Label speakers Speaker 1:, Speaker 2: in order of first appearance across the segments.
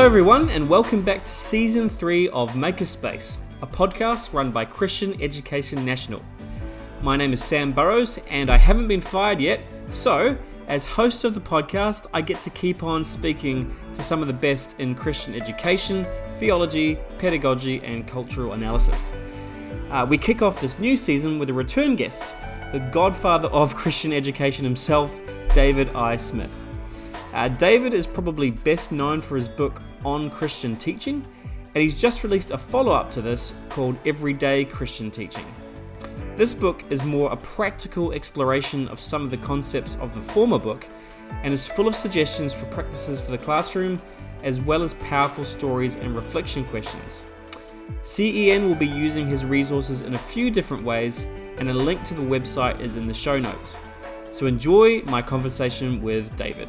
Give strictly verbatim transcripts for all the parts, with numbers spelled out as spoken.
Speaker 1: Hello everyone, and welcome back to Season three of Makerspace, a podcast run by Christian Education National. My name is Sam Burrows, and I haven't been fired yet, so as host of the podcast, I get to keep on speaking to some of the best in Christian education, theology, pedagogy, and cultural analysis. Uh, we kick off this new season with a return guest, the godfather of Christian education himself, David I. Smith. Uh, David is probably best known for his book On Christian Teaching, and he's just released a follow-up to this called Everyday Christian Teaching. This book is more a practical exploration of some of the concepts of the former book, and is full of suggestions for practices for the classroom, as well as powerful stories and reflection questions. C E N will be using his resources in a few different ways, and a link to the website is in the show notes. So enjoy my conversation with David.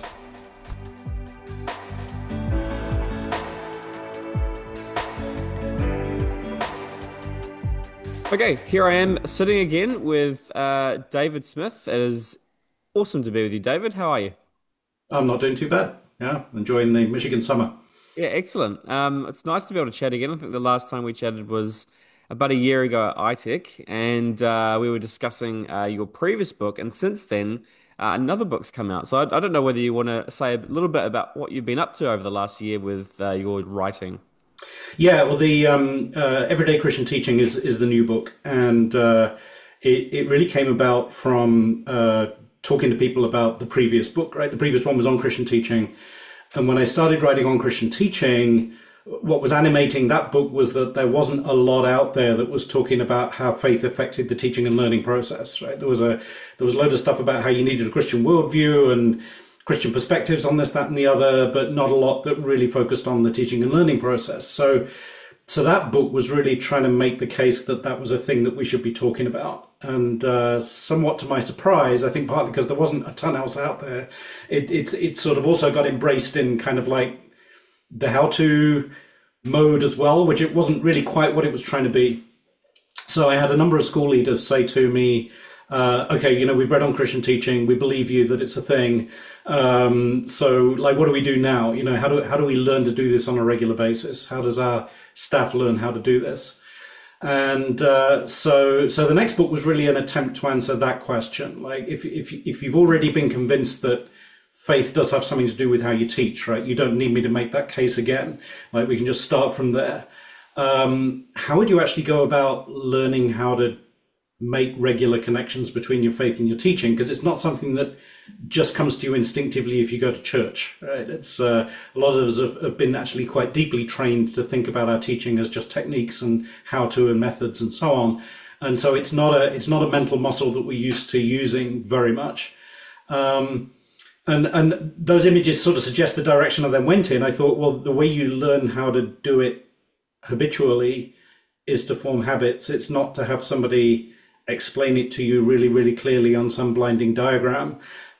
Speaker 1: Okay, here I am sitting again with uh, David Smith. It is awesome to be with you, David. How are you?
Speaker 2: I'm not doing too bad. Yeah, enjoying the Michigan summer.
Speaker 1: Yeah, excellent. Um, it's nice to be able to chat again. I think the last time we chatted was about a year ago at I TEC, and uh, we were discussing uh, your previous book. And since then, uh, another book's come out. So I, I don't know whether you want to say a little bit about what you've been up to over the last year with uh, your writing.
Speaker 2: Yeah, well, the um, uh, Everyday Christian Teaching is is the new book, and uh, it it really came about from uh, talking to people about the previous book. Right, the previous one was On Christian Teaching, and when I started writing On Christian Teaching, what was animating that book was that there wasn't a lot out there that was talking about how faith affected the teaching and learning process. Right, there was a there was a load of stuff about how you needed a Christian worldview and Christian perspectives on this, that, and the other, but not a lot that really focused on the teaching and learning process. So, so that book was really trying to make the case that that was a thing that we should be talking about. And uh, somewhat to my surprise, I think partly because there wasn't a ton else out there, it, it, it sort of also got embraced in kind of like the how-to mode as well, which it wasn't really quite what it was trying to be. So I had a number of school leaders say to me, Uh, okay, you know, we've read On Christian Teaching. We believe you that it's a thing. Um, so, like, what do we do now? You know, how do how do we learn to do this on a regular basis? How does our staff learn how to do this? And uh, so, so the next book was really an attempt to answer that question. Like, if if if you've already been convinced that faith does have something to do with how you teach, right? You don't need me to make that case again. Like, we can just start from there. Um, how would you actually go about learning how to make regular connections between your faith and your teaching? Because it's not something that just comes to you instinctively if you go to church, right? It's uh, a lot of us have, have been actually quite deeply trained to think about our teaching as just techniques and how to and methods and so on. And so it's not a it's not a mental muscle that we're used to using very much. Um, and and those images sort of suggest the direction I then went in. I thought, well, the way you learn how to do it habitually is to form habits. It's not to have somebody explain it to you really, really clearly on some blinding diagram.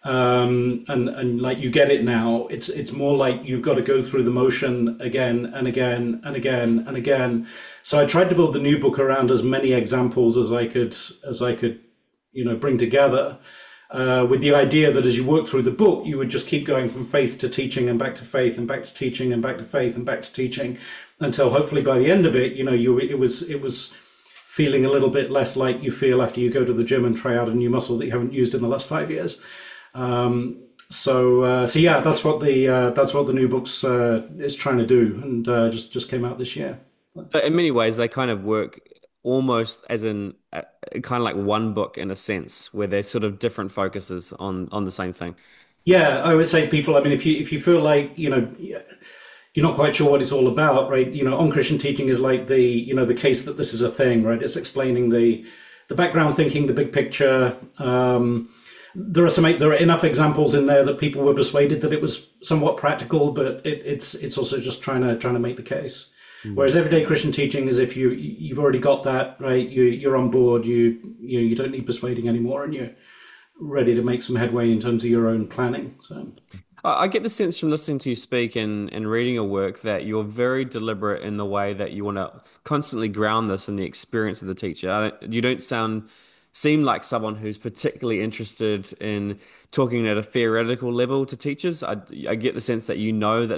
Speaker 2: Um, and, and like you get it now. It's it's more like you've got to go through the motion again and again and again and again. So I tried to build the new book around as many examples as I could as I could, you know, bring together, uh, with the idea that as you work through the book, you would just keep going from faith to teaching and back to faith and back to teaching and back to faith and back to teaching until hopefully by the end of it, you know, you it was it was. feeling a little bit less like you feel after you go to the gym and try out a new muscle that you haven't used in the last five years. Um, so, uh, so yeah, that's what the uh, that's what the new book's uh, is trying to do, and uh, just just came out this year.
Speaker 1: In many ways, they kind of work almost as in uh, kind of like one book in a sense, where they're sort of different focuses on on the same thing.
Speaker 2: Yeah, I would say people. I mean, if you if you feel like you know. You're not quite sure what it's all about, right? You know, On Christian Teaching is like the, you know, the case that this is a thing, right? It's explaining the, the background thinking, the big picture. Um, there are some, there are enough examples in there that people were persuaded that it was somewhat practical, but it, it's, it's also just trying to, trying to make the case. Mm-hmm. Whereas Everyday Christian Teaching is if you, you've already got that, right? You, you're on board. You, you, you don't need persuading anymore, and you're ready to make some headway in terms of your own planning. So.
Speaker 1: I get the sense from listening to you speak and, and reading your work that you're very deliberate in the way that you want to constantly ground this in the experience of the teacher. I don't, you don't sound seem like someone who's particularly interested in talking at a theoretical level to teachers. I, I get the sense that you know that that's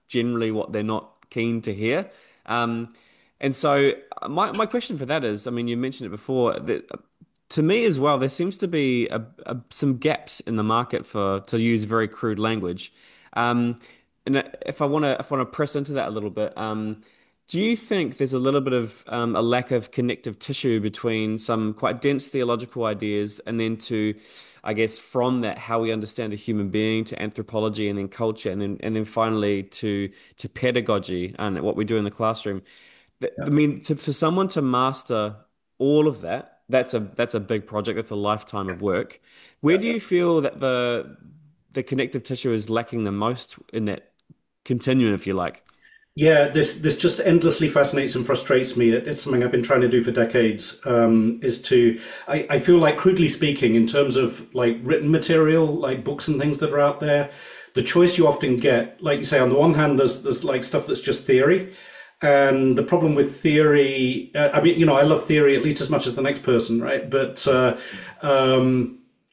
Speaker 1: generally what they're not keen to hear. Um, and so uh, my my question for that is, I mean, you mentioned it before that to me as well, there seems to be a, a, some gaps in the market for to use very crude language. Um, and if I want to if I want to press into that a little bit, um, do you think there's a little bit of um, a lack of connective tissue between some quite dense theological ideas and then to, I guess, from that, how we understand the human being to anthropology and then culture and then and then finally to to pedagogy and what we do in the classroom? Th- I mean, to, for someone to master all of that, that's a that's a big project. That's a lifetime of work. Where do you feel that the the connective tissue is lacking the most in that continuum, if you like?
Speaker 2: Yeah, this this just endlessly fascinates and frustrates me. It, it's something I've been trying to do for decades. Um, is to I, I feel like, crudely speaking, in terms of like written material, like books and things that are out there, the choice you often get, like you say, on the one hand, there's there's like stuff that's just theory, and the problem with theory. Uh, I mean, you know, I love theory at least as much as the next person, right? But uh, um,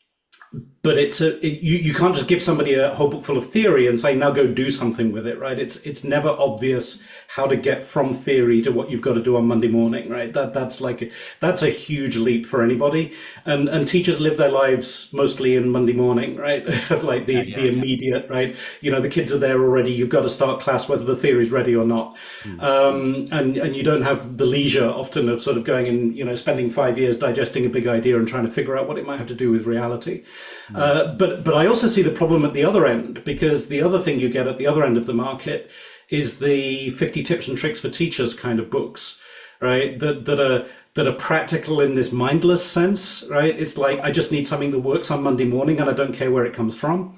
Speaker 2: but it's a it, you you can't just give somebody a whole book full of theory and say now go do something with it, right? It's it's never obvious how to get from theory to what you've got to do on Monday morning, right? That that's like that's a huge leap for anybody, and and teachers live their lives mostly in Monday morning, right? Like the
Speaker 1: Yeah,
Speaker 2: the immediate, right? You know, the kids are there already. You've got to start class whether the theory's ready or not, um, and and you don't have the leisure often of sort of going and you know spending five years digesting a big idea and trying to figure out what it might have to do with reality. Uh, but but I also see the problem at the other end, because the other thing you get at the other end of the market is the fifty tips and tricks for teachers kind of books, right? That that are that are practical in this mindless sense, right? It's like I just need something that works on Monday morning, and I don't care where it comes from,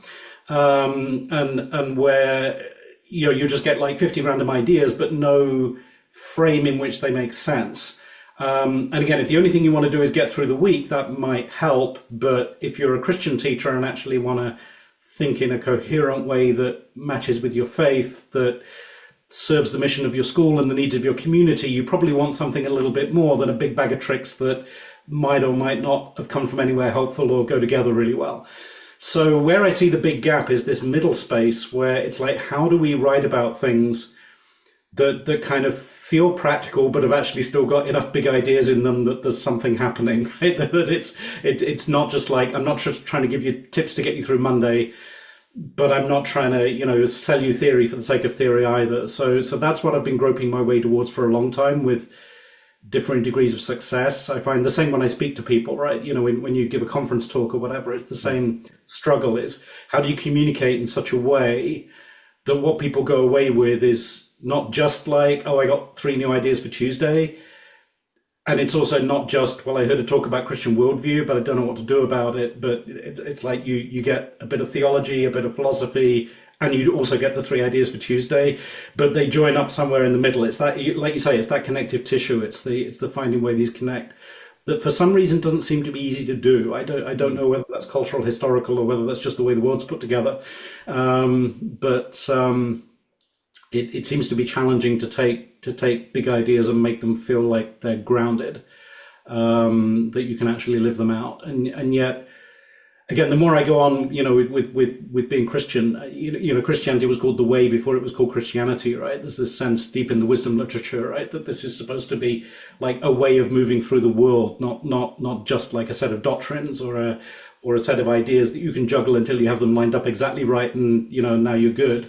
Speaker 2: um, and and where you know you just get like fifty random ideas, but no frame in which they make sense. Um, and again, if the only thing you want to do is get through the week, that might help. But if you're a Christian teacher and actually want to think in a coherent way that matches with your faith, that serves the mission of your school and the needs of your community, you probably want something a little bit more than a big bag of tricks that might or might not have come from anywhere helpful or go together really well. So where I see the big gap is this middle space where it's like, how do we write about things that that kind of feel practical, but have actually still got enough big ideas in them that there's something happening, right? That it's it, it's not just like I'm not just trying to give you tips to get you through Monday, but I'm not trying to you know sell you theory for the sake of theory either. So so that's what I've been groping my way towards for a long time with different degrees of success. I find the same when I speak to people, right? You know, when, when you give a conference talk or whatever, it's the same struggle. Is how do you communicate in such a way that what people go away with is not just like, oh, I got three new ideas for Tuesday. And it's also not just, well, I heard a talk about Christian worldview, but I don't know what to do about it. But it's, it's like you, you get a bit of theology, a bit of philosophy, and you also get the three ideas for Tuesday, but they join up somewhere in the middle. It's that, like you say, it's that connective tissue. It's the, it's the finding where these connect that for some reason doesn't seem to be easy to do. I don't, I don't know whether that's cultural, historical, or whether that's just the way the world's put together. Um, but, um, It, it seems to be challenging to take to take big ideas and make them feel like they're grounded, um, that you can actually live them out. And and yet, again, the more I go on, you know, with with with being Christian, you know, you know, Christianity was called the way before it was called Christianity, right? There's this sense deep in the wisdom literature, right, that this is supposed to be like a way of moving through the world, not not not just like a set of doctrines or a or a set of ideas that you can juggle until you have them lined up exactly right, and you know now you're good.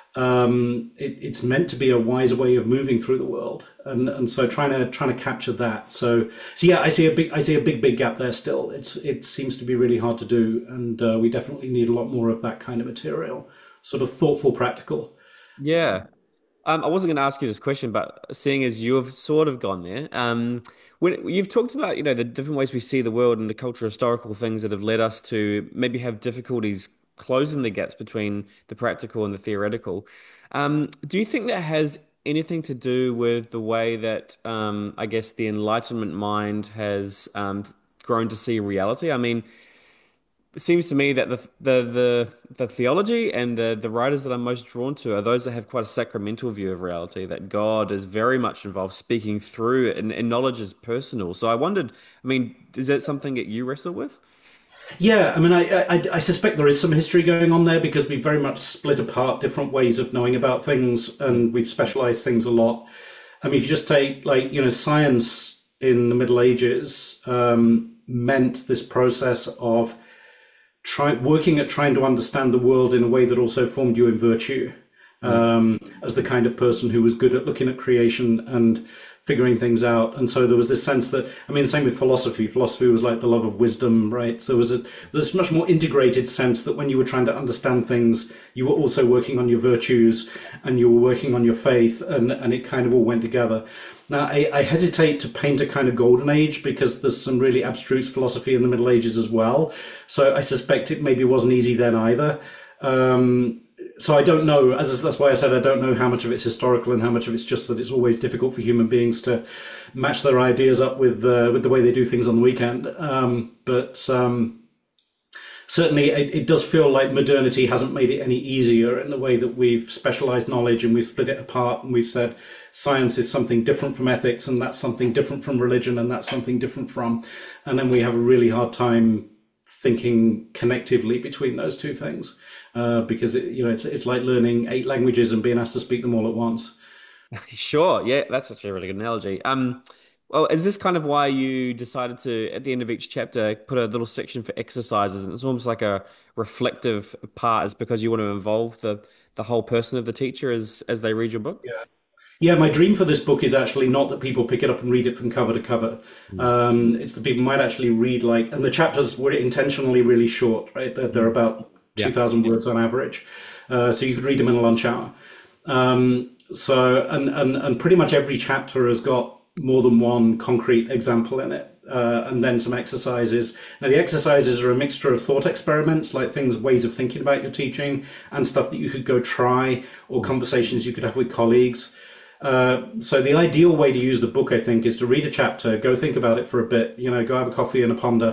Speaker 2: Um, it, it's meant to be a wise way of moving through the world, and and so trying to trying to capture that. So so yeah, I see a big I see a big big gap there still. It's it seems to be really hard to do, and uh, we definitely need a lot more of that kind of material, sort of thoughtful, practical.
Speaker 1: Yeah. Um, I wasn't going to ask you this question, but seeing as you have sort of gone there, um, when you've talked about, you know, the different ways we see the world and the cultural historical things that have led us to maybe have difficulties closing the gaps between the practical and the theoretical. Um, do you think that has anything to do with the way that, um, I guess, the Enlightenment mind has um, grown to see reality? I mean, it seems to me that the the the, the theology and the the writers that I'm most drawn to are those that have quite a sacramental view of reality, that God is very much involved speaking through it, and, and knowledge is personal. So I wondered, I mean, is that something that you wrestle with?
Speaker 2: Yeah, I mean, I, I I suspect there is some history going on there because we very much split apart different ways of knowing about things, and we've specialized things a lot. I mean, if you just take like you know, science in the Middle Ages um, meant this process of try working at trying to understand the world in a way that also formed you in virtue, um, as the kind of person who was good at looking at creation and figuring things out. And so there was this sense that, I mean, same with philosophy. Philosophy was like the love of wisdom, right? So there was a there's much more integrated sense that when you were trying to understand things, you were also working on your virtues and you were working on your faith, and, and it kind of all went together. Now, I, I hesitate to paint a kind of golden age because there's some really abstruse philosophy in the Middle Ages as well. So I suspect it maybe wasn't easy then either. Um, So I don't know, as that's why I said I don't know how much of it's historical and how much of it's just that it's always difficult for human beings to match their ideas up with uh, with the way they do things on the weekend. Um, but um, certainly it, it does feel like modernity hasn't made it any easier in the way that we've specialized knowledge and we've split it apart and we've said science is something different from ethics and that's something different from religion and that's something different from, and then we have a really hard time thinking connectively between those two things. Uh, because it, you know it's it's like learning eight languages and being asked to speak them all at once.
Speaker 1: Sure, yeah, that's actually a really good analogy. Um, well, is this kind of why you decided to, at the end of each chapter, put a little section for exercises, and it's almost like a reflective part, is because you want to involve the the whole person of the teacher as as they read your book?
Speaker 2: Yeah. Yeah, my dream for this book is actually not that people pick it up and read it from cover to cover. Mm. Um, it's that people might actually read like, and the chapters were intentionally really short, right? They're, they're about two thousand yeah. words on average. Uh, so you could read them in a lunch hour. Um, so, and, and, and pretty much every chapter has got more than one concrete example in it. Uh, and then some exercises. Now, the exercises are a mixture of thought experiments, like things, ways of thinking about your teaching, and stuff that you could go try, or conversations you could have with colleagues. Uh, so the ideal way to use the book, I think, is to read a chapter, go think about it for a bit, you know, go have a coffee and a ponder,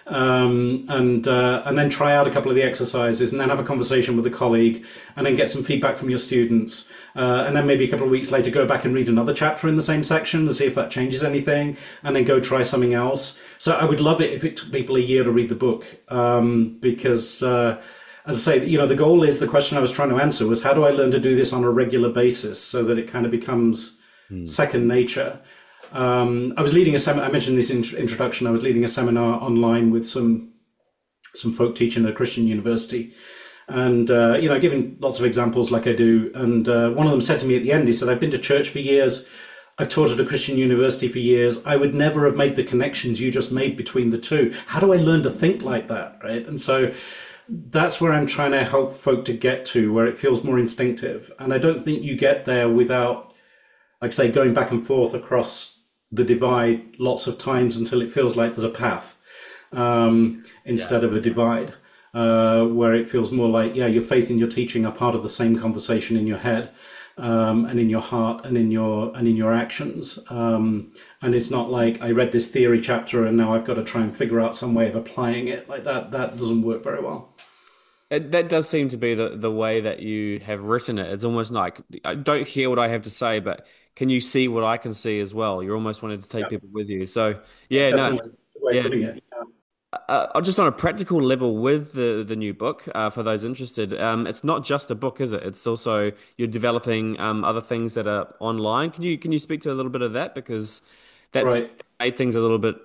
Speaker 2: um, and uh, and then try out a couple of the exercises, and then have a conversation with a colleague, and then get some feedback from your students, uh, and then maybe a couple of weeks later go back and read another chapter in the same section to see if that changes anything, and then go try something else. So I would love it if it took people a year to read the book, um, because uh, as I say, you know, the goal is, the question I was trying to answer was, how do I learn to do this on a regular basis so that it kind of becomes mm. second nature? Um, I was leading a seminar, I mentioned this in introduction, I was leading a seminar online with some some folk teaching at a Christian university, and, uh, you know, giving lots of examples like I do. And uh, one of them said to me at the end, he said, I've been to church for years, I've taught at a Christian university for years, I would never have made the connections you just made between the two. How do I learn to think like that, right? And so that's where I'm trying to help folk to get to, where it feels more instinctive. And I don't think you get there without, like I say, going back and forth across the divide lots of times until it feels like there's a path, um, instead yeah. of a divide, uh, where it feels more like, yeah, your faith and your teaching are part of the same conversation in your head, um, and in your heart and in your and in your actions. Um, and it's not like I read this theory chapter and now I've got to try and figure out some way of applying it. Like that, that doesn't work very well.
Speaker 1: It, that does seem to be the, the way that you have written it. It's almost like, I don't hear what I have to say, but can you see what I can see as well? You're almost wanting to take yeah. people with you. So yeah, no, yeah. yeah. Uh, just on a practical level with the, the new book, uh, for those interested, um, it's not just a book, is it? It's also, you're developing um, other things that are online. Can you can you speak to a little bit of that? Because that's right. made things a little bit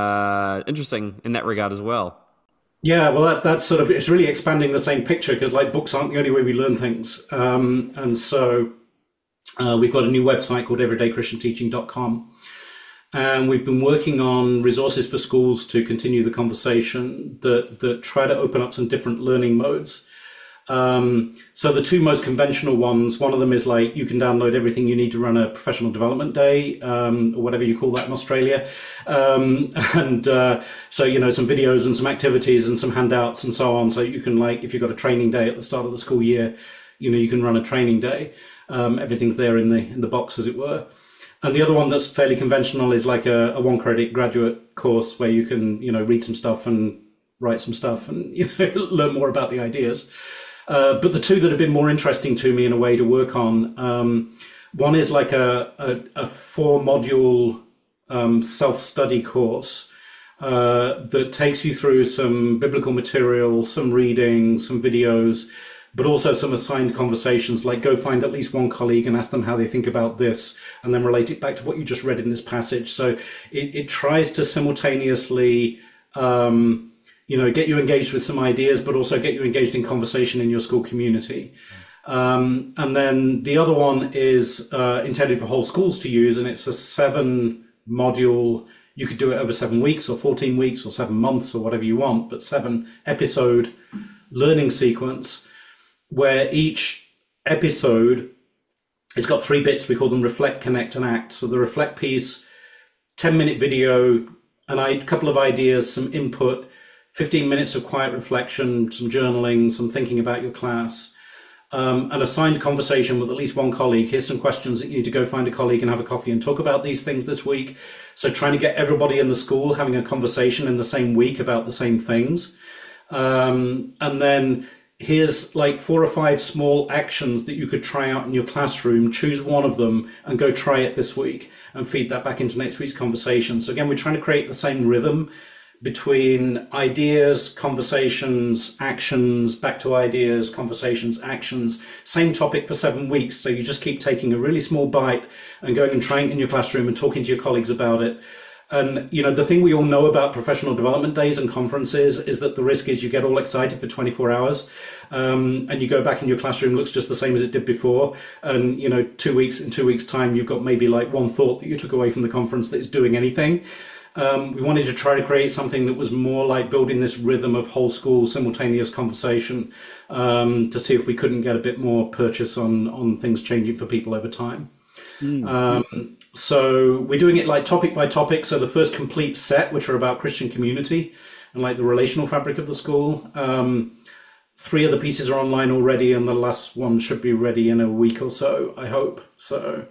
Speaker 1: uh, interesting in that regard as well.
Speaker 2: Yeah, well, that, that's sort of, it's really expanding the same picture, because like books aren't the only way we learn things. Um, and so uh, we've got a new website called everyday christian teaching dot com. And we've been working on resources for schools to continue the conversation that, that try to open up some different learning modes. Um, so the two most conventional ones, one of them is like, you can download everything you need to run a professional development day, um, or whatever you call that in Australia. Um, and uh, so, you know, some videos and some activities and some handouts and so on. So you can, like, if you've got a training day at the start of the school year, you know, you can run a training day. Um, everything's there in the in the box, as it were. And the other one that's fairly conventional is like a, a one credit graduate course where you can, you know, read some stuff and write some stuff and, you know, learn more about the ideas. Uh, but the two that have been more interesting to me in a way to work on, um, one is like a, a, a four module um, self-study course uh, that takes you through some biblical material, some reading, some videos, but also some assigned conversations, like go find at least one colleague and ask them how they think about this, and then relate it back to what you just read in this passage. So it, it tries to simultaneously, um, you know, get you engaged with some ideas, but also get you engaged in conversation in your school community. Um, and then the other one is uh, intended for whole schools to use, and it's a seven module. You could do it over seven weeks or fourteen weeks or seven months or whatever you want, but seven episode learning sequence, where each episode, it's got three bits. We call them reflect, connect, and act. So the reflect piece, ten minute video, and a couple of ideas, some input, fifteen minutes of quiet reflection, some journaling, some thinking about your class, um, an assigned conversation with at least one colleague. Here's some questions that you need to go find a colleague and have a coffee and talk about these things this week. So trying to get everybody in the school having a conversation in the same week about the same things. Um, and then here's like four or five small actions that you could try out in your classroom. Choose one of them and go try it this week and feed that back into next week's conversation. So again, we're trying to create the same rhythm between ideas, conversations, actions, back to ideas, conversations, actions, same topic for seven weeks. So you just keep taking a really small bite and going and trying it in your classroom and talking to your colleagues about it. And, you know, the thing we all know about professional development days and conferences is that the risk is you get all excited for twenty-four hours um, and you go back in your classroom, looks just the same as it did before. And, you know, two weeks in two weeks time, you've got maybe like one thought that you took away from the conference that is doing anything. Um, we wanted to try to create something that was more like building this rhythm of whole school simultaneous conversation um, to see if we couldn't get a bit more purchase on, on things changing for people over time. Mm. Um, so we're doing it like topic by topic. So the first complete set, which are about Christian community and like the relational fabric of the school. Um, three of the pieces are online already, and the last one should be ready in a week or so, I hope. So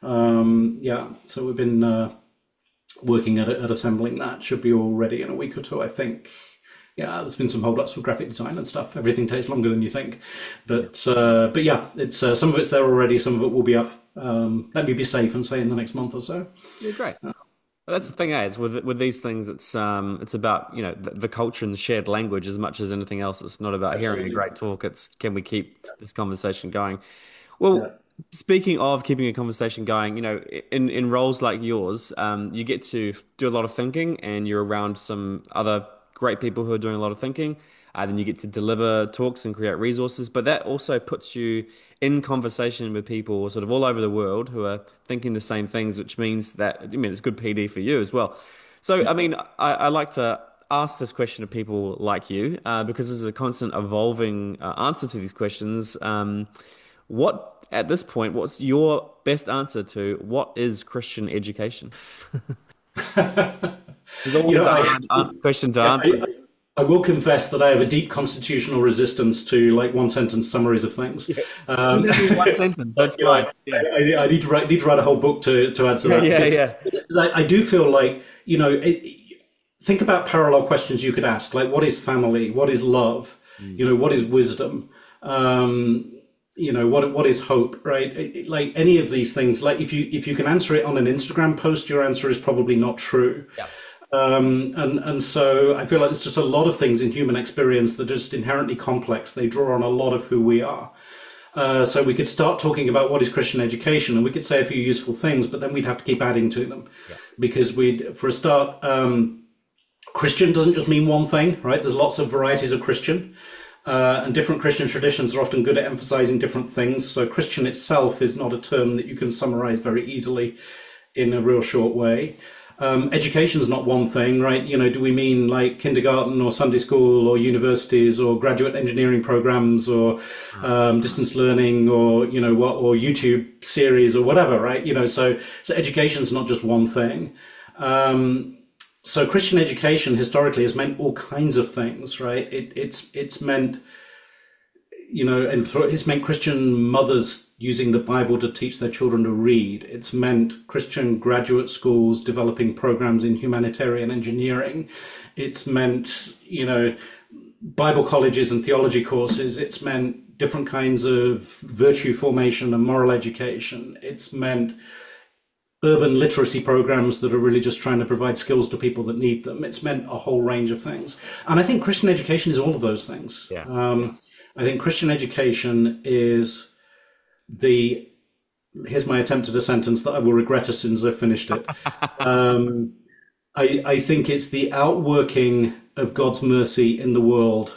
Speaker 2: um, yeah, so we've been uh, working at, at assembling that. Should be all ready in a week or two, I think. Yeah, there's been some holdups with graphic design and stuff. Everything takes longer than you think, but uh, but yeah, it's uh, some of it's there already. Some of it will be up. Um, let me be safe and say in the next month or so.
Speaker 1: Yeah, great. Uh, well, that's the thing, eh? It's with with these things, it's um, it's about you know the, the culture and the shared language as much as anything else. It's not about Absolutely. hearing a great talk. It's can we keep this conversation going? Well. Yeah. Speaking of keeping a conversation going, you know, in, in roles like yours, um, you get to do a lot of thinking, and you're around some other great people who are doing a lot of thinking. Uh, then you get to deliver talks and create resources, but that also puts you in conversation with people sort of all over the world who are thinking the same things, which means that, I mean, it's good P D for you as well. So, I mean, I, I like to ask this question of people like you, uh, because this is a constant evolving uh, answer to these questions. Um, what, at this point, what's your best answer to what is Christian education? There's always you know, a hard I, question to answer.
Speaker 2: I, I will confess that I have a deep constitutional resistance to like one sentence summaries of things.
Speaker 1: Yeah. Um, one sentence, that's
Speaker 2: you
Speaker 1: fine.
Speaker 2: Know, yeah. I, I need to write need to write a whole book to to answer that.
Speaker 1: Yeah, yeah. yeah.
Speaker 2: I, I do feel like you know, it, think about parallel questions you could ask, like what is family, what is love, mm. you know, what is wisdom. Um, you know, what what is hope, right? It, it, like any of these things, like if you if you can answer it on an Instagram post, your answer is probably not true.
Speaker 1: Yeah.
Speaker 2: Um, and and so I feel like there's just a lot of things in human experience that are just inherently complex. They draw on a lot of who we are. Uh, so we could start talking about what is Christian education, and we could say a few useful things, but then we'd have to keep adding to them, yeah. because we'd, for a start, um, Christian doesn't just mean one thing, right? There's lots of varieties of Christian. Uh, and different Christian traditions are often good at emphasizing different things. So Christian itself is not a term that you can summarize very easily in a real short way. Um, education is not one thing, right? You know, do we mean like kindergarten or Sunday school or universities or graduate engineering programs or um, distance learning or, you know, what, or YouTube series or whatever, right? You know, so, so education is not just one thing. Um, So Christian education historically has meant all kinds of things, right? It, it's it's meant, you know, and it's meant Christian mothers using the Bible to teach their children to read. It's meant Christian graduate schools developing programs in humanitarian engineering. It's meant, you know, Bible colleges and theology courses. It's meant different kinds of virtue formation and moral education. It's meant urban literacy programs that are really just trying to provide skills to people that need them. It's meant a whole range of things. And I think Christian education is all of those things.
Speaker 1: Yeah.
Speaker 2: Um, I think Christian education is the, here's my attempt at a sentence that I will regret as soon as I've finished it. um, I, I think it's the outworking of God's mercy in the world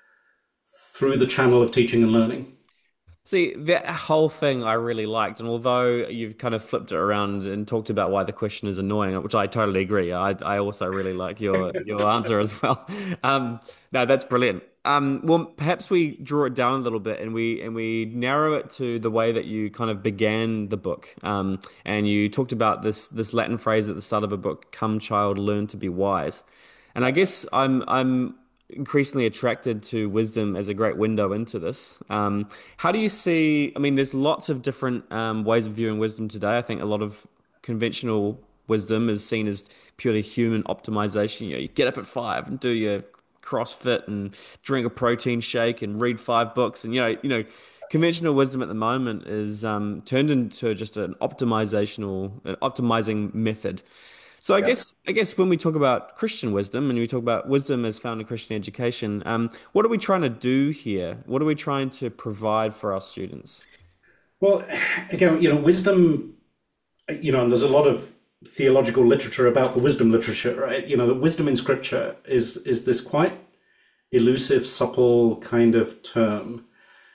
Speaker 2: through the channel of teaching and learning.
Speaker 1: See, that whole thing I really liked, and although you've kind of flipped it around and talked about why the question is annoying, which I totally agree, I, I also really like your your answer as well. Um, no, that's brilliant. Um, well, perhaps we draw it down a little bit and we and we narrow it to the way that you kind of began the book. Um, and you talked about this this Latin phrase at the start of a book, "Come, child, learn to be wise." And I guess I'm I'm increasingly attracted to wisdom as a great window into this. Um, how do you see, I mean, there's lots of different um, ways of viewing wisdom today. I think a lot of conventional wisdom is seen as purely human optimization. You know, you get up at five and do your CrossFit and drink a protein shake and read five books. And, you know, you know, conventional wisdom at the moment is um, turned into just an optimizational, an optimizing method. So I
Speaker 2: Yeah.
Speaker 1: guess I guess when we talk about Christian wisdom and we talk about wisdom as found in Christian education, um, what are we trying to do here? What are we trying to provide for our students?
Speaker 2: Well, again, you know, wisdom, you know, and there's a lot of theological literature about the wisdom literature, right? You know, the wisdom in scripture is is this quite elusive, supple kind of term.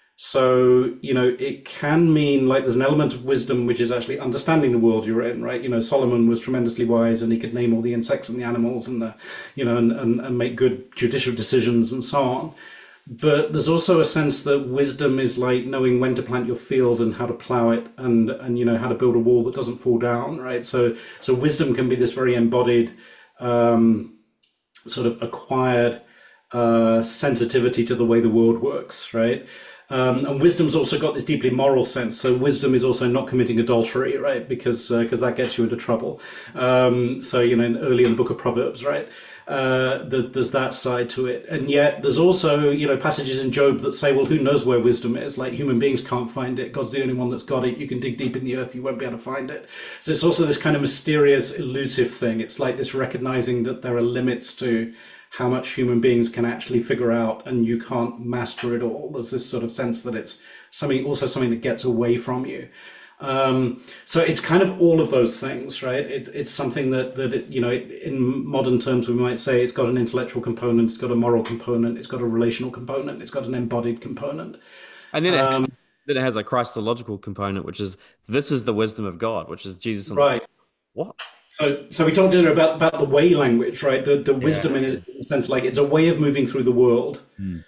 Speaker 2: So, you know, it can mean like there's an element of wisdom which is actually understanding the world you're in, right? You know, Solomon was tremendously wise and he could name all the insects and the animals and the, you know, and, and, and make good judicial decisions and so on. But there's also a sense that wisdom is like knowing when to plant your field and how to plow it and, and, you know, how to build a wall that doesn't fall down, right? So, so wisdom can be this very embodied, um, sort of acquired, uh, sensitivity to the way the world works, right? Um, and wisdom's also got this deeply moral sense. So wisdom is also not committing adultery, right? Because because uh, that gets you into trouble. Um, so, you know, in, early in the book of Proverbs, right? Uh, the, there's that side to it. And yet there's also, you know, passages in Job that say, well, who knows where wisdom is? Like human beings can't find it. God's the only one that's got it. You can dig deep in the earth. You won't be able to find it. So it's also this kind of mysterious, elusive thing. It's like this recognizing that there are limits to how much human beings can actually figure out, and you can't master it all. There's this sort of sense that it's something, also something that gets away from you. Um, so it's kind of all of those things, right? It, it's something that, that it, you know, in modern terms, we might say it's got an intellectual component, it's got a moral component, it's got a relational component, it's got an embodied component.
Speaker 1: And then it
Speaker 2: Um,
Speaker 1: has, then it has a Christological component, which is this is the wisdom of God, which is Jesus on the
Speaker 2: right.
Speaker 1: what?
Speaker 2: So, so we talked earlier about, about the way language, right? The the wisdom
Speaker 1: Yeah.
Speaker 2: in a in a sense, like it's a way of moving through the world
Speaker 1: Hmm.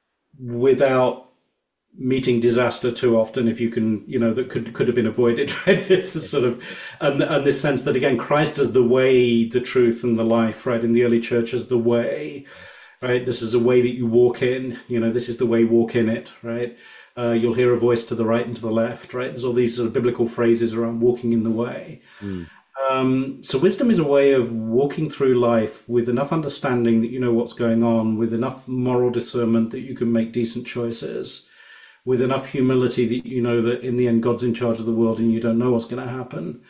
Speaker 2: without meeting disaster too often, if you can, you know, that could could have been avoided, right? It's this sort of, and and this sense that again, Christ is the way, the truth, and the life, right? In the early church as the way, right? This is a way that you walk in, you know, this is the way, walk in it, right? Uh, you'll hear a voice to the right and to the left, right? There's all these sort of biblical phrases around walking in the way.
Speaker 1: Hmm.
Speaker 2: Um, so wisdom is a way of walking through life with enough understanding that you know what's going on, with enough moral discernment that you can make decent choices, with enough humility that you know that in the end God's in charge of the world and you don't know what's going to happen,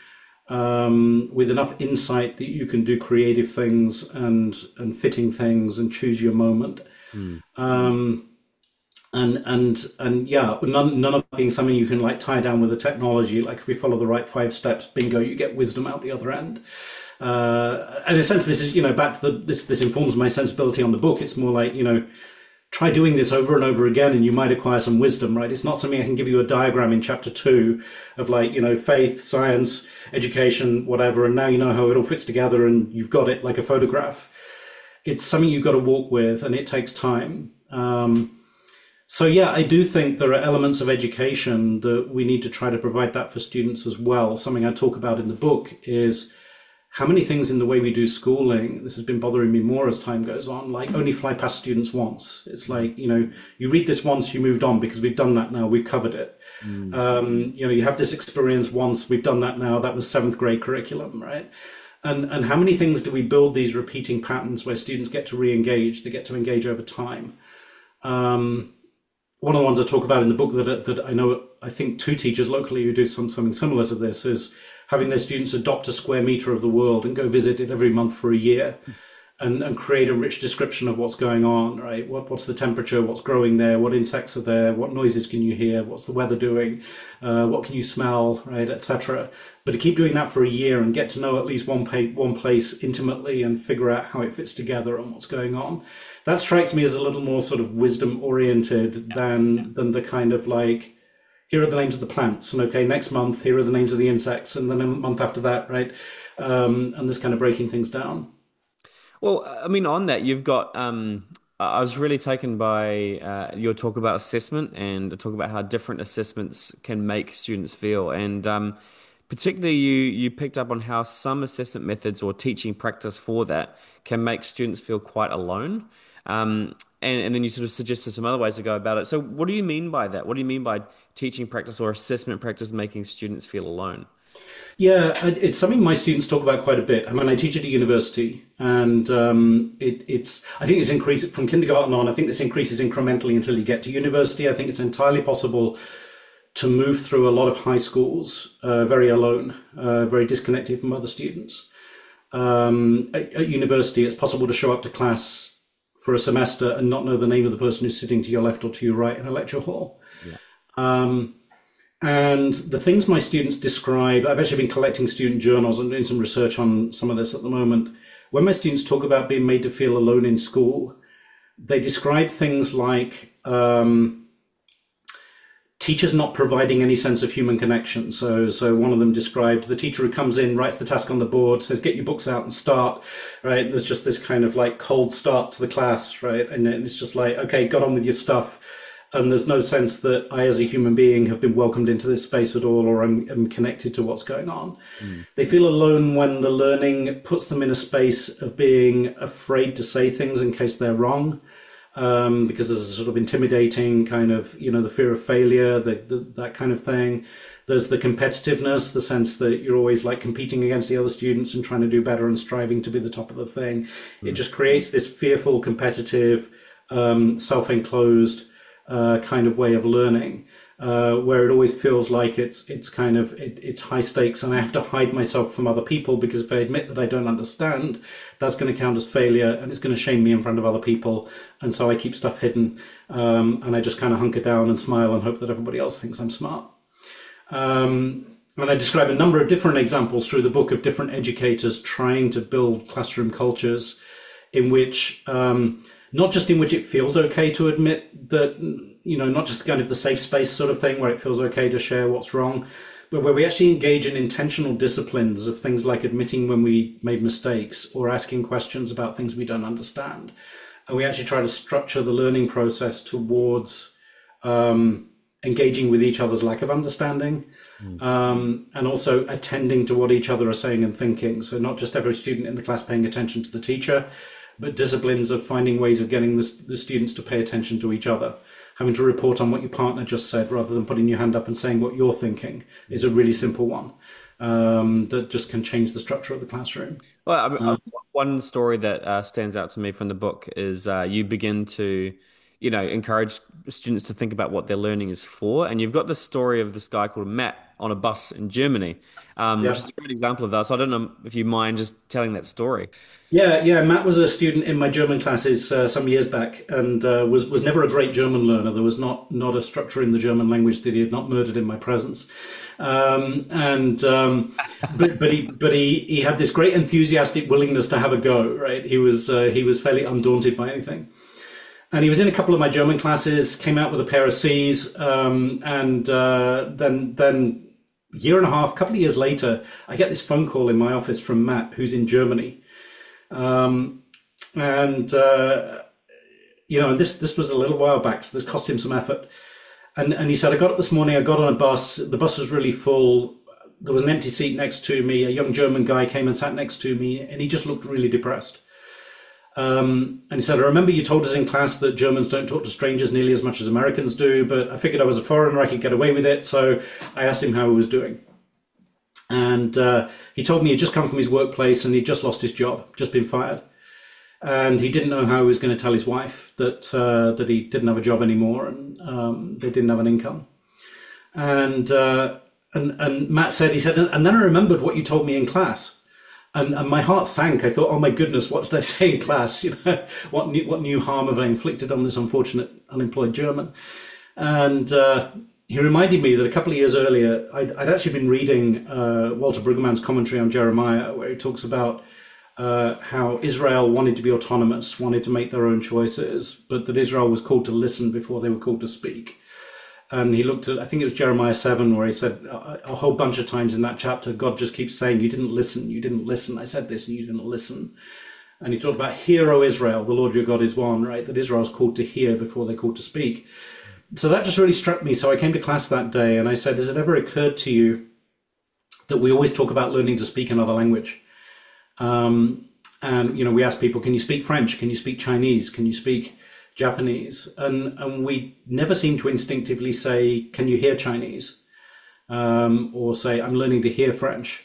Speaker 2: um, with enough insight that you can do creative things and and fitting things and choose your moment.
Speaker 1: Hmm.
Speaker 2: Um, and and and yeah, none none of it being something you can like tie down with a technology. Like if we follow the right five steps, bingo, you get wisdom out the other end. Uh, and in a sense, this is, you know, back to the this this informs my sensibility on the book. It's more like, you know, try doing this over and over again and you might acquire some wisdom, right? It's not something I can give you a diagram in chapter two of like, you know, faith, science, education, whatever, and now you know how it all fits together and you've got it like a photograph. It's something you've got to walk with and it takes time. Um, so yeah, I do think there are elements of education that we need to try to provide that for students as well. Something I talk about in the book is how many things in the way we do schooling, this has been bothering me more as time goes on, like only fly past students once. It's like, you know, you read this once, you moved on because we've done that now, we've covered it. Mm. Um, you know, you have this experience once, we've done that now, that was seventh grade curriculum, right? And and how many things do we build these repeating patterns where students get to re-engage, they get to engage over time? Um, one of the ones I talk about in the book that that I know, I think two teachers locally who do some something similar to this is having their students adopt a square meter of the world and go visit it every month for a year. And, and create a rich description of what's going on, right? What, what's the temperature? What's growing there? What insects are there? What noises can you hear? What's the weather doing? Uh, what can you smell, right? et cetera. But to keep doing that for a year and get to know at least one, pa- one place intimately and figure out how it fits together and what's going on, that strikes me as a little more sort of wisdom oriented than than the kind of like, here are the names of the plants, and okay, next month here are the names of the insects, and then a month after that, right? Um, and this kind of breaking things down.
Speaker 1: Well, I mean, on that, you've got. Um, I was really taken by uh, your talk about assessment and talk about how different assessments can make students feel, and um, particularly you you picked up on how some assessment methods or teaching practice for that can make students feel quite alone. Um, and, and then you sort of suggested some other ways to go about it. So, what do you mean by that? What do you mean by teaching practice or assessment practice making students feel alone?
Speaker 2: Yeah, it's something my students talk about quite a bit. I mean, I teach at a university, and um, it, it's. I think it's increased from kindergarten on. I think this increases incrementally until you get to university. I think it's entirely possible to move through a lot of high schools uh, very alone, uh, very disconnected from other students. Um, at, at university, it's possible to show up to class for a semester and not know the name of the person who's sitting to your left or to your right in a lecture hall. Yeah. Um, And the things my students describe, I've actually been collecting student journals and doing some research on some of this at the moment. When my students talk about being made to feel alone in school, they describe things like um, teachers not providing any sense of human connection. So, so one of them described the teacher who comes in, writes the task on the board, says, get your books out and start, right? There's just this kind of like cold start to the class, right? And it's just like, okay, got on with your stuff. And there's no sense that I, as a human being, have been welcomed into this space at all, or I'm, I'm connected to what's going on. Mm. They feel alone when the learning puts them in a space of being afraid to say things in case they're wrong, um, because there's a sort of intimidating kind of, you know, the fear of failure, the, the, that kind of thing. There's the competitiveness, the sense that you're always like competing against the other students and trying to do better and striving to be the top of the thing. Mm. It just creates this fearful, competitive, um, self-enclosed, Uh, kind of way of learning, uh, where it always feels like it's it's kind of it, it's high stakes, and I have to hide myself from other people, because if I admit that I don't understand, that's going to count as failure, and it's going to shame me in front of other people, and so I keep stuff hidden, um, and I just kind of hunker down and smile and hope that everybody else thinks I'm smart. Um, and I describe a number of different examples through the book of different educators trying to build classroom cultures in which um, not just in which it feels okay to admit that, you know, not just kind of the safe space sort of thing where it feels okay to share what's wrong, but where we actually engage in intentional disciplines of things like admitting when we made mistakes or asking questions about things we don't understand. And we actually try to structure the learning process towards um, engaging with each other's lack of understanding, mm. um, and also attending to what each other are saying and thinking. So not just every student in the class paying attention to the teacher, but disciplines of finding ways of getting the, the students to pay attention to each other. Having to report on what your partner just said rather than putting your hand up and saying what you're thinking is a really simple one um, that just can change the structure of the classroom.
Speaker 1: Well, I mean, um, one story that uh, stands out to me from the book is uh, you begin to, you know, encourage students to think about what their learning is for. And you've got the story of this guy called Matt on a bus in Germany, um, yeah. which is a great example of that. So I don't know if you mind just telling that story.
Speaker 2: Yeah, yeah. Matt was a student in my German classes uh, some years back, and uh, was was never a great German learner. There was not not a structure in the German language that he had not murdered in my presence. Um, and um, but but he but he, he had this great enthusiastic willingness to have a go. Right, he was uh, he was fairly undaunted by anything. And he was in a couple of my German classes, came out with a pair of C's, um, and uh, then then a year and a half, a couple of years later, I get this phone call in my office from Matt, who's in Germany. Um, and, uh, you know, and this, this was a little while back, so this cost him some effort. And, and he said, I got up this morning, I got on a bus, the bus was really full, there was an empty seat next to me, a young German guy came and sat next to me, and he just looked really depressed. Um, and he said, I remember you told us in class that Germans don't talk to strangers nearly as much as Americans do, but I figured I was a foreigner, I could get away with it, so I asked him how he was doing. And uh, he told me he'd just come from his workplace and he'd just lost his job, just been fired. And he didn't know how he was going to tell his wife that uh, that he didn't have a job anymore, and um, they didn't have an income. And uh, And and Matt said, he said, and then I remembered what you told me in class. And, and my heart sank. I thought, oh my goodness, what did I say in class? You know, what new, what new harm have I inflicted on this unfortunate unemployed German? And uh, he reminded me that a couple of years earlier, I'd, I'd actually been reading uh, Walter Brueggemann's commentary on Jeremiah, where he talks about uh, how Israel wanted to be autonomous, wanted to make their own choices, but that Israel was called to listen before they were called to speak. And he looked at, I think it was Jeremiah seven, where he said a, a whole bunch of times in that chapter, God just keeps saying, you didn't listen, you didn't listen. I said this and you didn't listen. And he talked about, hear, O Israel, the Lord your God is one, right? That Israel's called to hear before they're called to speak. So that just really struck me. So I came to class that day and I said, has it ever occurred to you that we always talk about learning to speak another language? Um, and, you know, we ask people, can you speak French? Can you speak Chinese? Can you speak Japanese? And and we never seem to instinctively say, can you hear Chinese? Um, or say, I'm learning to hear French.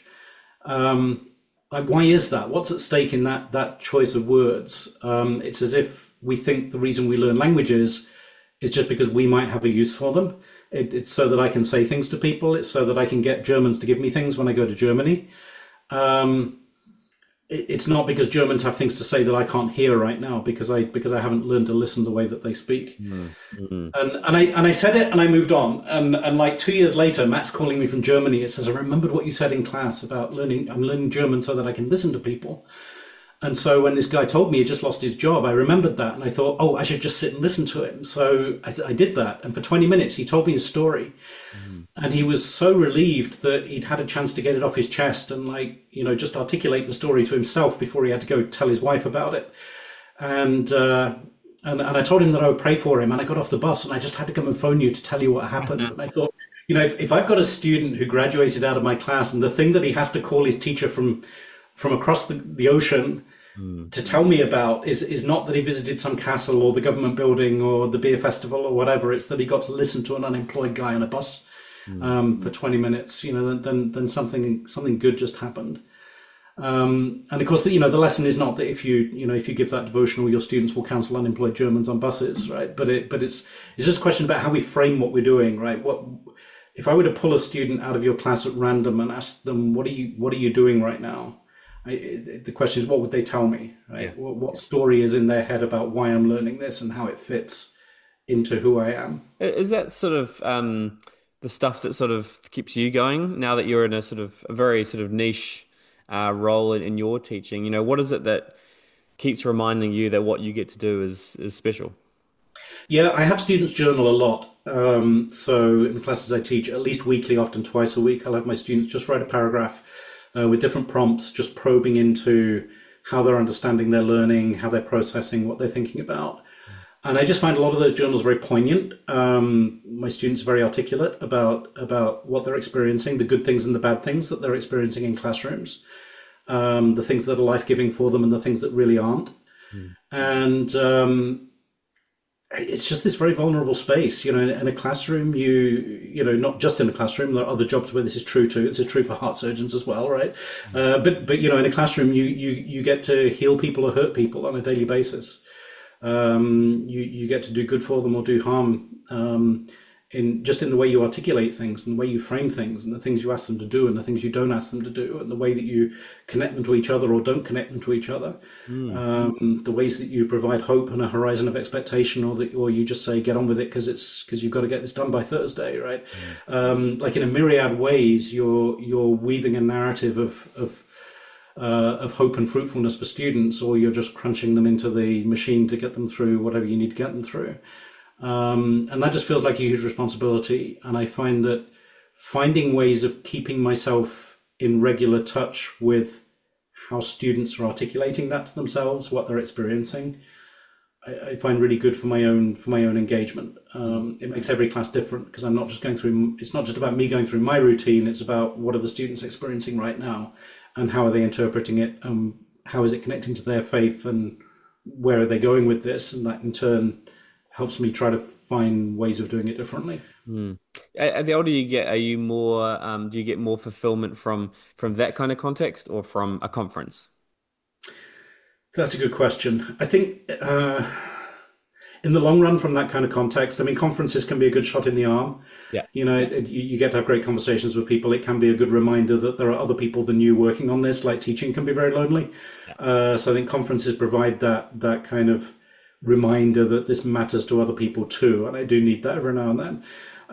Speaker 2: Um, like, why is that? What's at stake in that that choice of words? Um, it's as if we think the reason we learn languages is just because we might have a use for them. It, it's so that I can say things to people. It's so that I can get Germans to give me things when I go to Germany. Um, It's not because Germans have things to say that I can't hear right now because I because I haven't learned to listen the way that they speak. Mm-hmm. And and I and I said it and I moved on. And and like two years later, Matt's calling me from Germany. It says, I remembered what you said in class about learning. I'm learning German so that I can listen to people. And so when this guy told me he just lost his job, I remembered that and I thought, oh, I should just sit and listen to him. So I, I did that. And for twenty minutes, he told me his story. Mm-hmm. And he was so relieved that he'd had a chance to get it off his chest and, like, you know, just articulate the story to himself before he had to go tell his wife about it. And, uh, and, and I told him that I would pray for him. And I got off the bus and I just had to come and phone you to tell you what happened. Mm-hmm. And I thought, you know, if, if I've got a student who graduated out of my class and the thing that he has to call his teacher from, from across the, the ocean mm. to tell me about is, is not that he visited some castle or the government building or the beer festival or whatever. It's that he got to listen to an unemployed guy on a bus. Um, for twenty minutes, you know, then then something something good just happened. Um, and of course, the, you know, the lesson is not that if you you know if you give that devotional, your students will counsel unemployed Germans on buses, right? But it but it's it's just a question about how we frame what we're doing, right? What if I were to pull a student out of your class at random and ask them, what are you what are you doing right now? I, it, the question is, what would they tell me, right? Yeah. What, what story is in their head about why I'm learning this and how it fits into who I am?
Speaker 1: Is that sort of um... the stuff that sort of keeps you going now that you're in a sort of a very sort of niche uh, role in, in your teaching? You know, what is it that keeps reminding you that what you get to do is is special?
Speaker 2: Yeah, I have students journal a lot. Um, so in the classes I teach, at least weekly, often twice a week, I'll have my students just write a paragraph uh, with different prompts, just probing into how they're understanding their learning, how they're processing, what they're thinking about. And I just find a lot of those journals very poignant. Um, my students are very articulate about about what they're experiencing, the good things and the bad things that they're experiencing in classrooms, um, the things that are life-giving for them and the things that really aren't. Mm. And um, it's just this very vulnerable space. You know, in, in a classroom, you you know, not just in a classroom, there are other jobs where this is true too. It's true for heart surgeons as well, right? Mm. Uh, but but you know, in a classroom, you you you get to heal people or hurt people on a daily basis. Um, you, you get to do good for them or do harm um, in just in the way you articulate things and the way you frame things and the things you ask them to do and the things you don't ask them to do and the way that you connect them to each other or don't connect them to each other. Mm. Um, the ways that you provide hope and a horizon of expectation, or that, or you just say, get on with it because it's because you've got to get this done by Thursday, right? Mm. Um, like in a myriad ways, you're you're weaving a narrative of of Uh, of hope and fruitfulness for students, or you're just crunching them into the machine to get them through whatever you need to get them through. Um, and that just feels like a huge responsibility. And I find that finding ways of keeping myself in regular touch with how students are articulating that to themselves, what they're experiencing, I, I find really good for my own for my own engagement. Um, it makes every class different because I'm not just going through, it's not just about me going through my routine, it's about what are the students experiencing right now. And how are they interpreting it? Um, how is it connecting to their faith? And where are they going with this? And that in turn helps me try to find ways of doing it differently.
Speaker 1: Mm. The older you get, are you more? Um, do you get more fulfillment from from that kind of context or from a conference?
Speaker 2: That's a good question. I think uh, in the long run, from that kind of context, I mean, conferences can be a good shot in the arm.
Speaker 1: Yeah.
Speaker 2: You know, it, it, you you get to have great conversations with people. It can be a good reminder that there are other people than you working on this. Like teaching can be very lonely.
Speaker 1: Yeah.
Speaker 2: Uh, so I think conferences provide that that kind of reminder that this matters to other people too. And I do need that every now and then.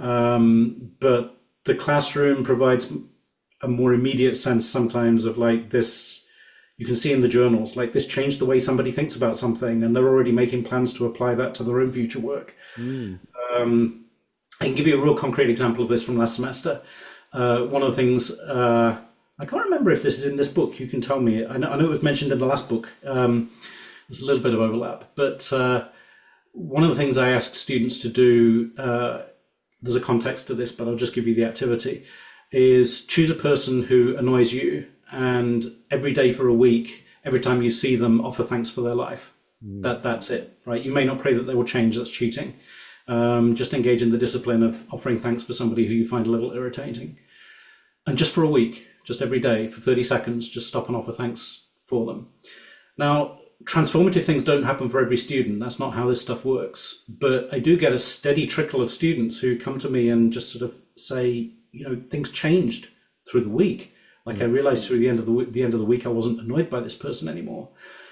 Speaker 2: Um, but the classroom provides a more immediate sense sometimes of like this. You can see in the journals, like this changed the way somebody thinks about something, and they're already making plans to apply that to their own future work. Mm. Um, I can give you a real concrete example of this from last semester. Uh, one of the things, uh, I can't remember if this is in this book, you can tell me. I know, I know it was mentioned in the last book. Um, there's a little bit of overlap, but uh, one of the things I ask students to do, uh, there's a context to this, but I'll just give you the activity, is choose a person who annoys you, and every day for a week, every time you see them, offer thanks for their life. Mm. That That's it, right? You may not pray that they will change, that's cheating. Um, just engage in the discipline of offering thanks for somebody who you find a little irritating. And just for a week, just every day, for thirty seconds, just stop and offer thanks for them. Now, transformative things don't happen for every student. That's not how this stuff works. But I do get a steady trickle of students who come to me and just sort of say, you know, things changed through the week. Like I realized through the end of the the end of the week, I wasn't annoyed by this person anymore.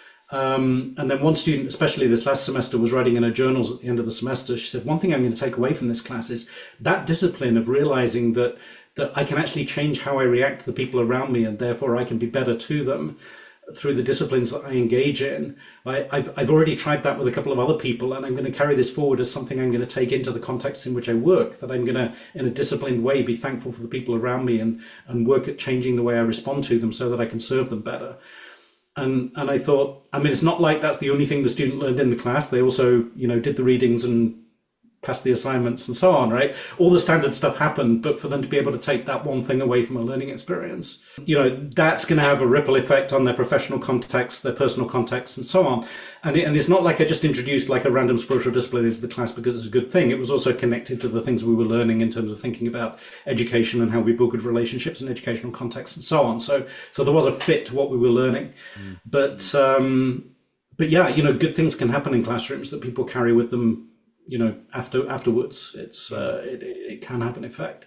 Speaker 2: Um, and then one student, especially this last semester, was writing in her journals at the end of the semester. She said, one thing I'm going to take away from this class is that discipline of realizing that that I can actually change how I react to the people around me, and therefore I can be better to them through the disciplines that I engage in. I, I've I've already tried that with a couple of other people, and I'm going to carry this forward as something I'm going to take into the context in which I work, that I'm going to, in a disciplined way, be thankful for the people around me and, and work at changing the way I respond to them so that I can serve them better. And and I thought, I mean, it's not like that's the only thing the student learned in the class. They also, you know, did the readings and passed the assignments and so on, right? All the standard stuff happened, but for them to be able to take that one thing away from a learning experience, you know, that's going to have a ripple effect on their professional context, their personal context, and so on. And, it, and it's not like I just introduced like a random spiritual discipline into the class because it's a good thing. It was also connected to the things we were learning in terms of thinking about education and how we build good relationships in educational contexts and so on. So, so there was a fit to what we were learning. Mm. But, um, but yeah, you know, good things can happen in classrooms that people carry with them, you know, after afterwards. It's uh, it, it can have an effect.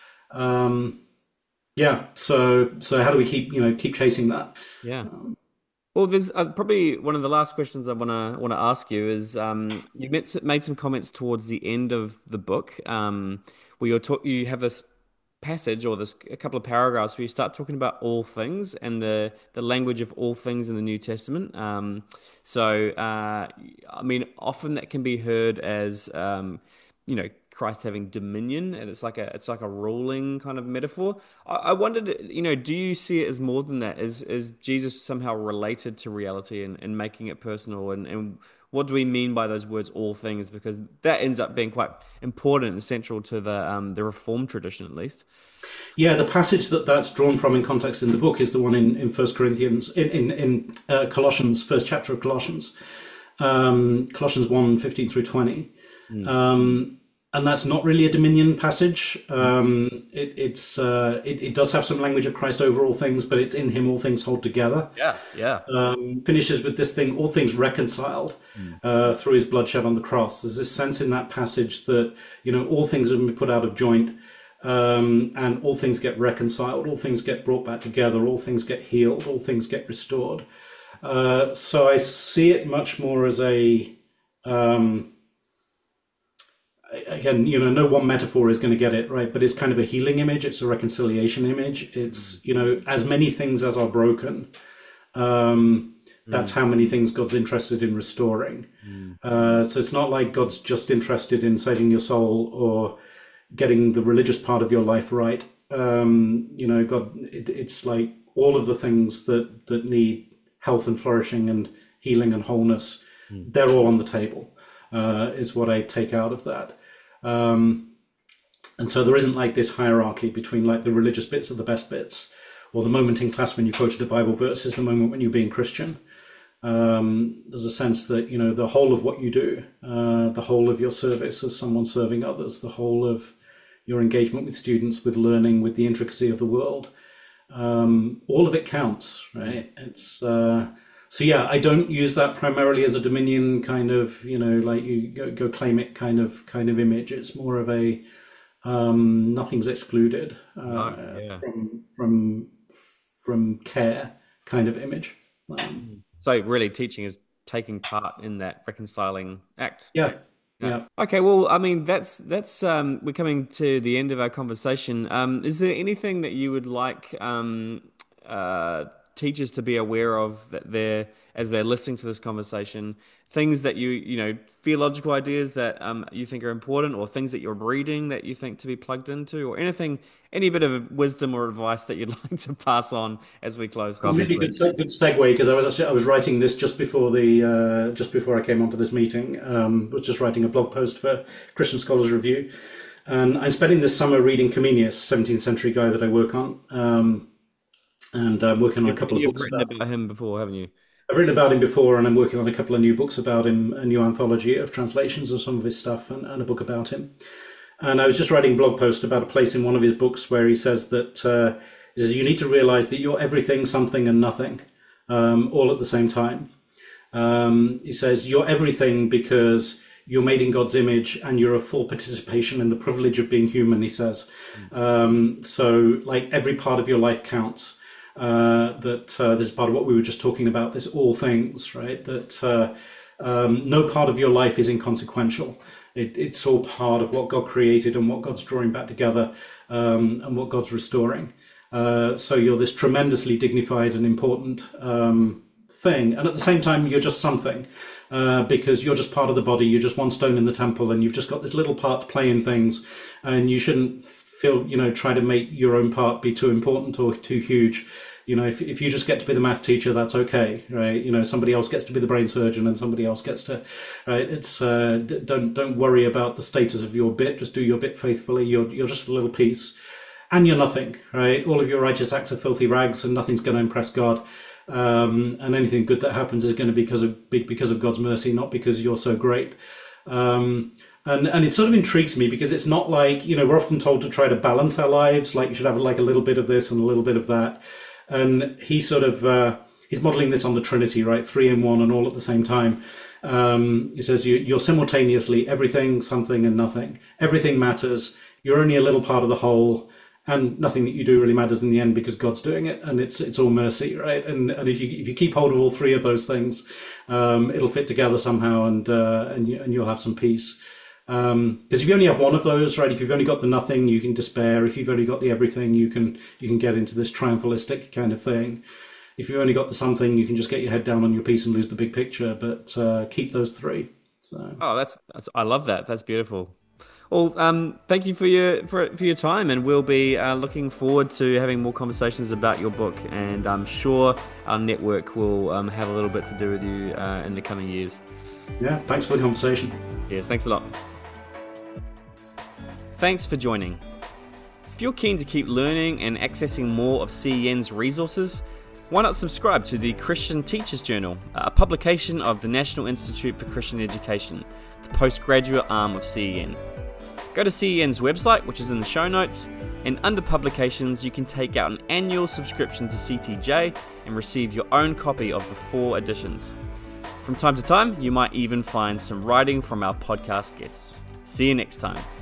Speaker 2: Um, yeah. So so how do we keep you know keep chasing that?
Speaker 1: Yeah. Um, well, there's uh, probably one of the last questions I wanna wanna ask you is um, you made made some comments towards the end of the book um, where you're talk you have this passage or this a couple of paragraphs where you start talking about all things and the the language of all things in the New Testament. Um, so uh, I mean, often that can be heard as um, you know, Christ having dominion, and it's like a it's like a ruling kind of metaphor. I, I wondered, you know, do you see it as more than that? Is is Jesus somehow related to reality and, and making it personal? And, and what do we mean by those words, all things? Because that ends up being quite important and central to the um, the Reformed tradition, at least.
Speaker 2: Yeah, the passage that that's drawn from in context in the book is the one in, in First Corinthians, in, in, in uh, Colossians, first chapter of Colossians, um, Colossians one, fifteen through twenty. Mm. Um, and that's not really a dominion passage. Um, it, it's uh, it, it does have some language of Christ over all things, but it's in him all things hold together.
Speaker 1: Yeah, yeah.
Speaker 2: Um, finishes with this thing, all things reconciled mm. uh, through his blood shed on the cross. There's this sense in that passage that, you know, all things have been put out of joint, um, and all things get reconciled, all things get brought back together, all things get healed, all things get restored. Uh, so I see it much more as a... Um, Again, you know, no one metaphor is going to get it right, but it's kind of a healing image. It's a reconciliation image. It's, you know, as many things as are broken. Um, that's mm. how many things God's interested in restoring. Mm. Uh, so it's not like God's just interested in saving your soul or getting the religious part of your life right. Um, you know, God, it, it's like all of the things that, that need health and flourishing and healing and wholeness, mm. they're all on the table. Uh, is what I take out of that. Um, and so there isn't like this hierarchy between like the religious bits are the best bits, or the moment in class when you quoted a Bible verse is the moment when you're being Christian. Um, there's a sense that, you know, the whole of what you do, uh, the whole of your service as someone serving others, the whole of your engagement with students, with learning, with the intricacy of the world, um, all of it counts, right? It's... Uh, so yeah, I don't use that primarily as a dominion kind of, you know, like you go, go claim it kind of kind of image. It's more of a um, nothing's excluded uh,
Speaker 1: oh, yeah.
Speaker 2: from from from care kind of image. Um,
Speaker 1: so really, teaching is taking part in that reconciling act.
Speaker 2: Yeah. Yeah.
Speaker 1: Okay. Well, I mean, that's that's um, we're coming to the end of our conversation. Um, is there anything that you would like um, uh, teachers to be aware of that they're as they're listening to this conversation? Things that you you know theological ideas that um, you think are important, or things that you're reading that you think to be plugged into, or anything, any bit of wisdom or advice that you'd like to pass on as we close.
Speaker 2: Maybe good, good segue, because I was actually I was writing this just before the uh, just before I came onto this meeting. Um, was just writing a blog post for Christian Scholars Review, and I'm spending this summer reading Comenius, seventeenth century guy that I work on, um, and I'm working on
Speaker 1: you've,
Speaker 2: a couple of
Speaker 1: you've
Speaker 2: books
Speaker 1: written
Speaker 2: about,
Speaker 1: about him before, haven't you?
Speaker 2: I've written about him before, and I'm working on a couple of new books about him, a new anthology of translations of some of his stuff, and, and a book about him. And I was just writing a blog post about a place in one of his books where he says that uh, he says you need to realize that you're everything, something, and nothing, um, all at the same time. Um, he says you're everything because you're made in God's image and you're a full participation in the privilege of being human, he says. Um, so like every part of your life counts. Uh, that uh, this is part of what we were just talking about, this all things, right? That uh, um, no part of your life is inconsequential. It, it's all part of what God created and what God's drawing back together um, and what God's restoring. Uh, so you're this tremendously dignified and important um, thing. And at the same time, you're just something uh, because you're just part of the body. You're just one stone in the temple, and you've just got this little part to play in things. And you shouldn't feel, you know, try to make your own part be too important or too huge. You know, if if you just get to be the math teacher, that's okay, right? You know, somebody else gets to be the brain surgeon, and somebody else gets to, right? It's uh, don't don't worry about the status of your bit. Just do your bit faithfully. You're you're just a little piece, and you're nothing, right? All of your righteous acts are filthy rags, and nothing's going to impress God. Um, and anything good that happens is going to be because of because of God's mercy, not because you're so great. Um, And and it sort of intrigues me because it's not like, you know, we're often told to try to balance our lives, like you should have like a little bit of this and a little bit of that. And he sort of, uh, he's modeling this on the Trinity, right? Three in one and all at the same time. Um, he says you, you're simultaneously everything, something, and nothing. Everything matters. You're only a little part of the whole, and nothing that you do really matters in the end because God's doing it, and it's it's all mercy, right? And and if you if you keep hold of all three of those things, um, it'll fit together somehow, and uh, and you, and you'll have some peace. Because um, if you only have one of those, right? If you've only got the nothing, you can despair. If you've only got the everything, you can you can get into this triumphalistic kind of thing. If you've only got the something, you can just get your head down on your piece and lose the big picture. But uh, keep those three. So.
Speaker 1: Oh, that's, that's I love that. That's beautiful. Well, um, thank you for your for, for your time, and we'll be uh, looking forward to having more conversations about your book. And I'm sure our network will um, have a little bit to do with you uh, in the coming years.
Speaker 2: Yeah, thanks for the conversation.
Speaker 1: Yes, thanks a lot. Thanks for joining. If you're keen to keep learning and accessing more of C E N's resources, why not subscribe to the Christian Teachers Journal, a publication of the National Institute for Christian Education, the postgraduate arm of C E N. Go to C E N's website, which is in the show notes, and under publications you can take out an annual subscription to C T J and receive your own copy of the four editions. From time to time, you might even find some writing from our podcast guests. See you next time.